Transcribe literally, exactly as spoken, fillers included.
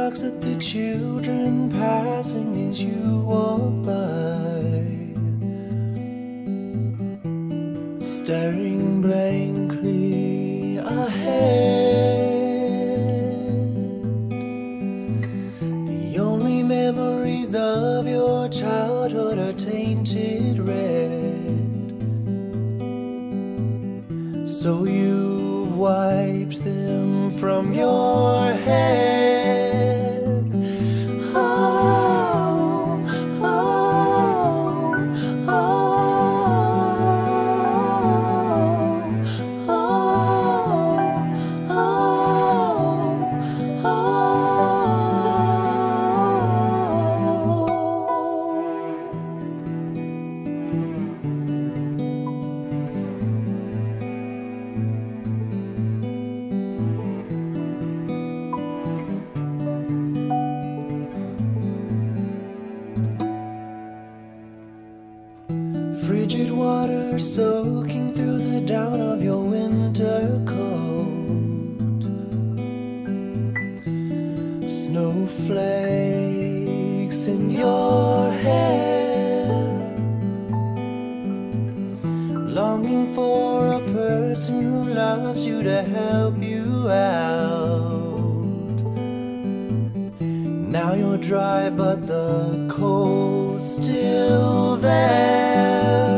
barks at the children passing as you walk by, staring blankly ahead. The only memories of your childhood are tainted red, so you've wiped them from your head. Oh, oh, oh, oh, oh, frigid water soaking through the down of your winter coat, snowflakes in your hair, longing for a person who loves you to help you out. Now you're dry but the cold's still there.